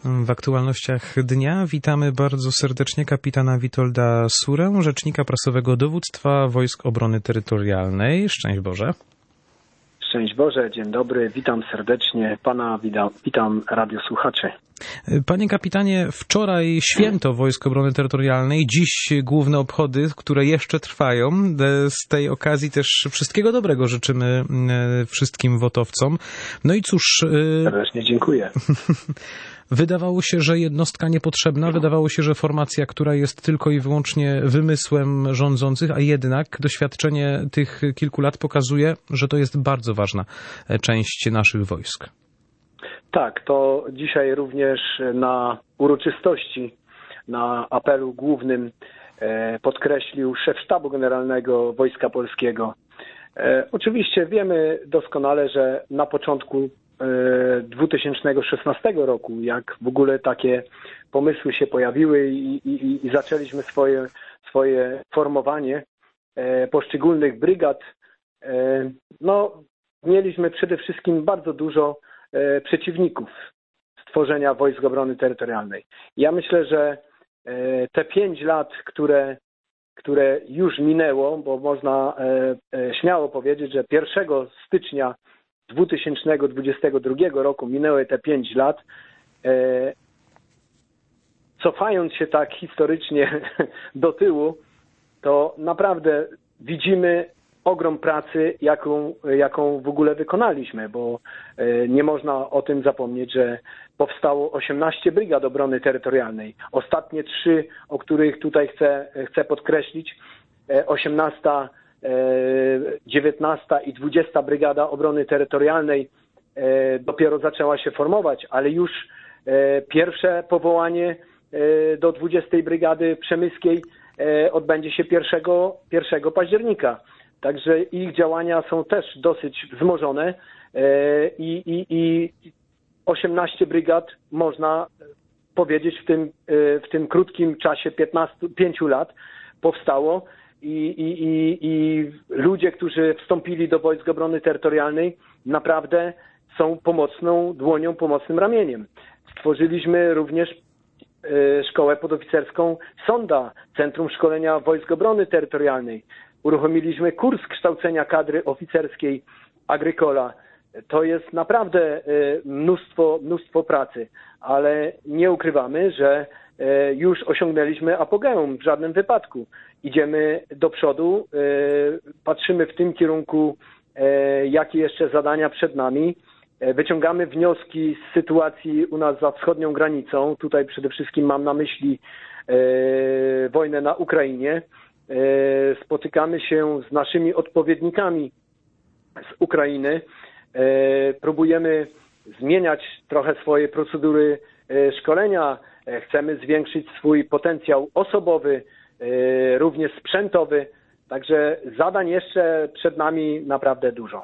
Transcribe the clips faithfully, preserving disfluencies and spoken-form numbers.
W aktualnościach dnia witamy bardzo serdecznie kapitana Witolda Surę, rzecznika prasowego Dowództwa Wojsk Obrony Terytorialnej. Szczęść Boże. Szczęść Boże, dzień dobry, witam serdecznie Pana, witam, witam radiosłuchaczy. Panie kapitanie, wczoraj święto Wojsk Obrony Terytorialnej, dziś główne obchody, które jeszcze trwają. Z tej okazji też wszystkiego dobrego życzymy wszystkim wotowcom. No i cóż... Serdecznie dziękuję. Wydawało się, że jednostka niepotrzebna, wydawało się, że formacja, która jest tylko i wyłącznie wymysłem rządzących, a jednak doświadczenie tych kilku lat pokazuje, że to jest bardzo ważna część naszych wojsk. Tak, to dzisiaj również na uroczystości, na apelu głównym podkreślił szef Sztabu Generalnego Wojska Polskiego. Oczywiście wiemy doskonale, że na początku dwa tysiące szesnastego roku, jak w ogóle takie pomysły się pojawiły i, i, i zaczęliśmy swoje, swoje formowanie poszczególnych brygad, no mieliśmy przede wszystkim bardzo dużo przeciwników stworzenia Wojsk Obrony Terytorialnej. Ja myślę, że te pięć lat, które, które już minęło, bo można śmiało powiedzieć, że pierwszego stycznia dwa tysiące dwudziestego drugiego roku minęły te pięć lat. Cofając się tak historycznie do tyłu, to naprawdę widzimy ogrom pracy, jaką, jaką w ogóle wykonaliśmy, bo nie można o tym zapomnieć, że powstało osiemnaście brygad obrony terytorialnej. Ostatnie trzy, o których tutaj chcę, chcę podkreślić, osiemnasta, dziewiętnasta i dwudziesta Brygada Obrony Terytorialnej dopiero zaczęła się formować, ale już pierwsze powołanie do dwudziestej Brygady Przemyskiej odbędzie się pierwszego października. Także ich działania są też dosyć wzmożone i, i, i osiemnaście brygad można powiedzieć w tym, w tym krótkim czasie pięciu lat powstało. I, i, i, i ludzie, którzy wstąpili do Wojsk Obrony Terytorialnej, naprawdę są pomocną dłonią, pomocnym ramieniem. Stworzyliśmy również e, szkołę podoficerską Sonda, Centrum Szkolenia Wojsk Obrony Terytorialnej. Uruchomiliśmy kurs kształcenia kadry oficerskiej Agrykola. To jest naprawdę e, mnóstwo, mnóstwo pracy, ale nie ukrywamy, że e, już osiągnęliśmy apogeum w żadnym wypadku. Idziemy do przodu, patrzymy w tym kierunku, jakie jeszcze zadania przed nami. Wyciągamy wnioski z sytuacji u nas za wschodnią granicą. Tutaj przede wszystkim mam na myśli wojnę na Ukrainie. Spotykamy się z naszymi odpowiednikami z Ukrainy. Próbujemy zmieniać trochę swoje procedury szkolenia. Chcemy zwiększyć swój potencjał osobowy, również sprzętowy, także zadań jeszcze przed nami naprawdę dużo.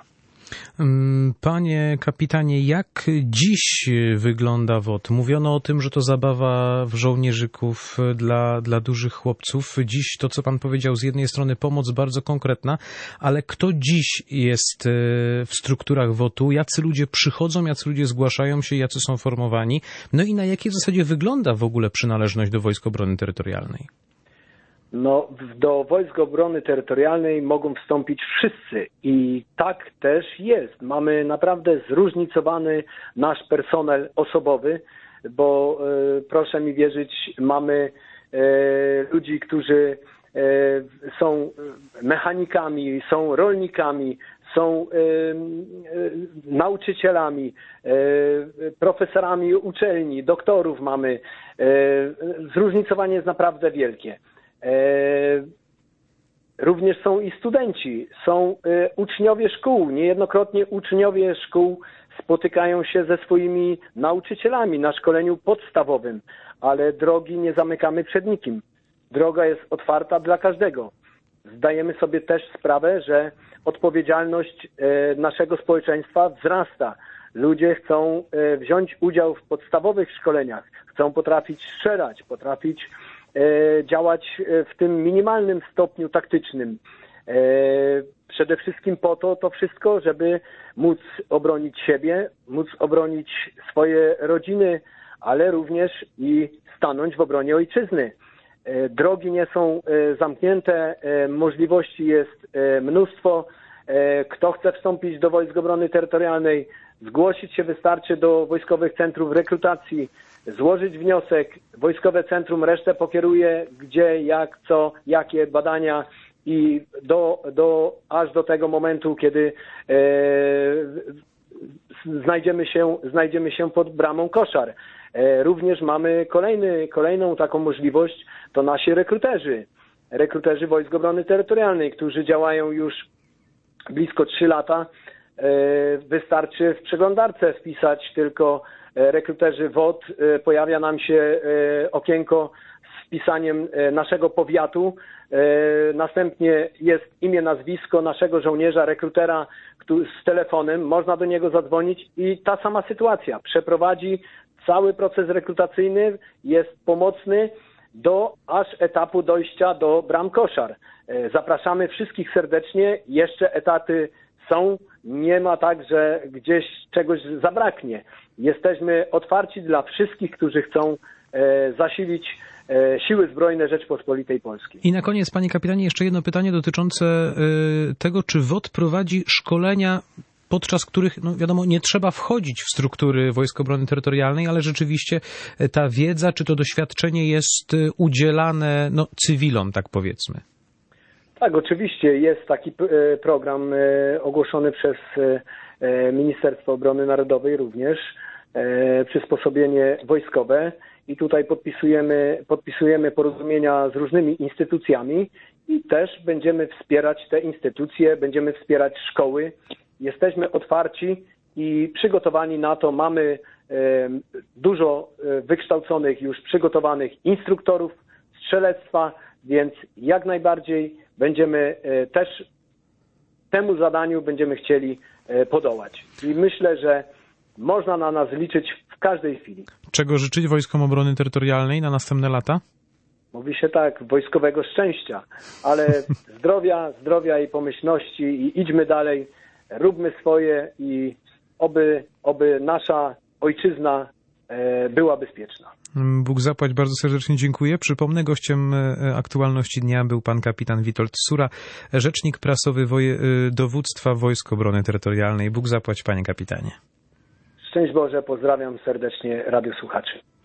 Panie kapitanie, jak dziś wygląda W O T? Mówiono o tym, że to zabawa w żołnierzyków dla, dla dużych chłopców. Dziś to, co pan powiedział, z jednej strony pomoc bardzo konkretna, ale kto dziś jest w strukturach W O T u? Jacy ludzie przychodzą, jacy ludzie zgłaszają się, jacy są formowani? No i na jakiej zasadzie wygląda w ogóle przynależność do Wojsk Obrony Terytorialnej? No, do Wojsk Obrony Terytorialnej mogą wstąpić wszyscy i tak też jest. Mamy naprawdę zróżnicowany nasz personel osobowy, bo e, proszę mi wierzyć, mamy e, ludzi, którzy e, są mechanikami, są rolnikami, są e, e, nauczycielami, e, profesorami uczelni, doktorów mamy. E, zróżnicowanie jest naprawdę wielkie. Również są i studenci, są uczniowie szkół. Niejednokrotnie uczniowie szkół spotykają się ze swoimi nauczycielami na szkoleniu podstawowym, ale drogi nie zamykamy przed nikim. Droga jest otwarta dla każdego. Zdajemy sobie też sprawę, że odpowiedzialność naszego społeczeństwa wzrasta. Ludzie chcą wziąć udział w podstawowych szkoleniach, chcą potrafić strzelać, potrafić działać w tym minimalnym stopniu taktycznym. Przede wszystkim po to, to wszystko, żeby móc obronić siebie, móc obronić swoje rodziny, ale również i stanąć w obronie ojczyzny. Drogi nie są zamknięte, możliwości jest mnóstwo. Kto chce wstąpić do Wojsk Obrony Terytorialnej, zgłosić się wystarczy do Wojskowych Centrów Rekrutacji, złożyć wniosek, Wojskowe Centrum resztę pokieruje, gdzie, jak, co, jakie badania i do, do, aż do tego momentu, kiedy e, znajdziemy się, znajdziemy się pod bramą Koszar. E, również mamy kolejny, kolejną taką możliwość, to nasi rekruterzy, rekruterzy Wojsk Obrony Terytorialnej, którzy działają już blisko trzy lata. Wystarczy w przeglądarce wpisać tylko rekruterzy W O T, pojawia nam się okienko z wpisaniem naszego powiatu, następnie jest imię, nazwisko naszego żołnierza, rekrutera z telefonem, można do niego zadzwonić i ta sama sytuacja, przeprowadzi cały proces rekrutacyjny, jest pomocny do aż etapu dojścia do bram Koszar. Zapraszamy wszystkich serdecznie, jeszcze etaty są, nie ma tak, że gdzieś czegoś zabraknie. Jesteśmy otwarci dla wszystkich, którzy chcą e, zasilić e, Siły Zbrojne Rzeczpospolitej Polskiej. I na koniec, panie kapitanie, jeszcze jedno pytanie dotyczące e, tego, czy W O T prowadzi szkolenia, podczas których, no wiadomo, nie trzeba wchodzić w struktury Wojsk Obrony Terytorialnej, ale rzeczywiście ta wiedza, czy to doświadczenie jest udzielane no, cywilom, tak powiedzmy. Tak, oczywiście jest taki program ogłoszony przez Ministerstwo Obrony Narodowej również, przysposobienie wojskowe i tutaj podpisujemy, podpisujemy porozumienia z różnymi instytucjami i też będziemy wspierać te instytucje, będziemy wspierać szkoły. Jesteśmy otwarci i przygotowani na to. Mamy dużo wykształconych, już przygotowanych instruktorów strzelectwa, więc jak najbardziej będziemy też temu zadaniu będziemy chcieli podołać. I myślę, że można na nas liczyć w każdej chwili. Czego życzyć Wojskom Obrony Terytorialnej na następne lata? Mówi się tak, wojskowego szczęścia, ale zdrowia, zdrowia i pomyślności i idźmy dalej, róbmy swoje i oby, oby nasza ojczyzna była bezpieczna. Bóg zapłać, bardzo serdecznie dziękuję. Przypomnę, gościem aktualności dnia był pan kapitan Witold Sura, rzecznik prasowy woje, dowództwa Wojsk Obrony Terytorialnej. Bóg zapłać, panie kapitanie. Szczęść Boże, pozdrawiam serdecznie radiosłuchaczy.